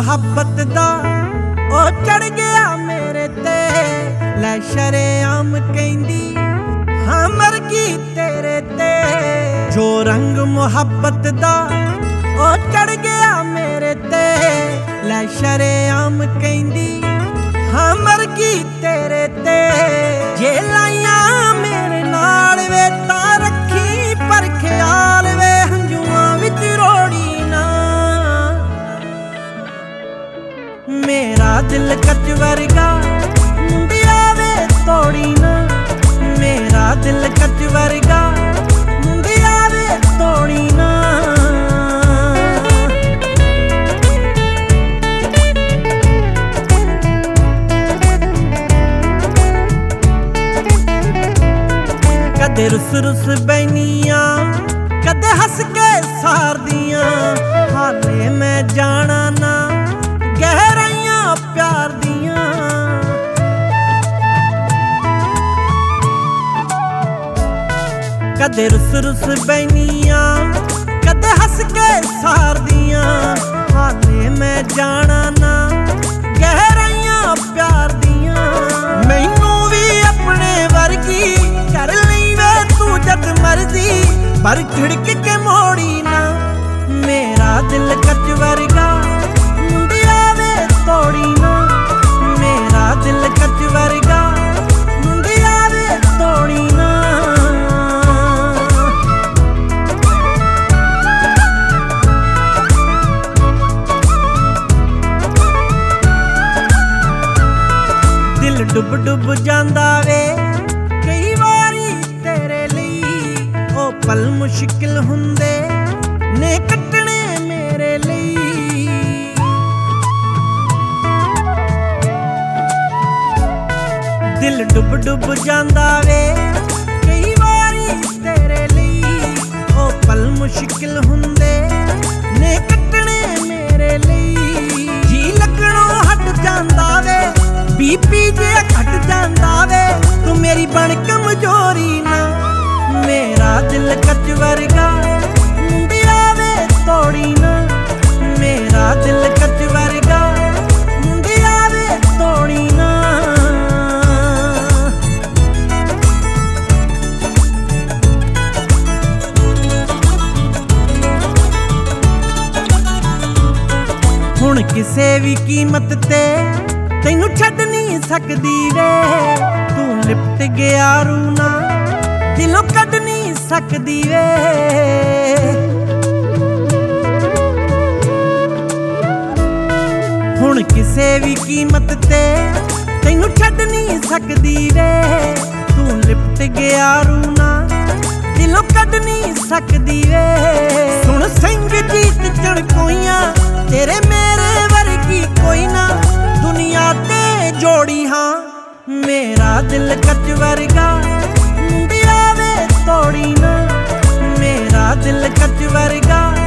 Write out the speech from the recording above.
मुहब्बत दा ओ चढ़ गया मेरे ते लै शरेआम कहंदी हाँ मर गई तेरे ते। जो रंग मुहब्बत दा ओ चढ़ गया मेरे ते लै शरेआम कहंदी हाँ मर गई तेरे ते। जे लाइया मेरे नाल वे तां रखी पर ख्याल वे हंजुआं विच रोड़ी ना। मेरा दिल कच वर्गा मुंडिया वे तोड़ी ना। मेरा दिल कच वर्गा मुंडिया वे तोड़ी ना। कदे रुस रुस बैनियां कदे हस के सार दियां हाले मैं जाना ना गहराइयां प्यार दियां। कदे रुस रुस बैनियां कदे हस के सार दियां हाले मैं जाना ना गहराइयां प्यार दियां। मैनू भी अपने वर्गी कर लई वे तू जद मर्जी पर खिड़क के मोड़ी ना। मेरा दिल कच वर्गा मुंडिया वे तोड़ी ना। मेरा दिल कच वर्गा मुंडिया वे तोड़ी ना। दिल डुब डुब जांदा वे कई वारी तेरे लई ओ पल मुश्किल हुंदे ने कटने मेरे लई। दिल डुब डुब जांदा वे कई वारी तेरे लई ओ पल मुश्किल हुंदे ने कटने मेरे लई। जी लगणों हट जांदा वे बीपी जे घट जांदा वे तू मेरी बन कमजोरी ना। मेरा दिल कच वर्गा मुंडिया वे तोड़ी ना। मेरा दिल कच वर्गा मुंडिया वे तोड़ी ना। हुण किसे भी कीमत ते तैनू छड्ड नहीं सकदी वे तू लिपट गया रूना दिलों कढ नहीं सकदी वे। हुण किसे भी कीमत ते तैनू छड्ड नहीं सकदी वे तू लिपट गया रूना दिलों कढ नहीं सकदी वे। सुन सिंह जीत चणकोइयां तेरे मेरे वर्गी कोई ना दुनिया ते जोड़ी हाँ। मेरा दिल कच वर्गा मुंडिया वे तोड़ी ना। मेरा दिल कच वर्गा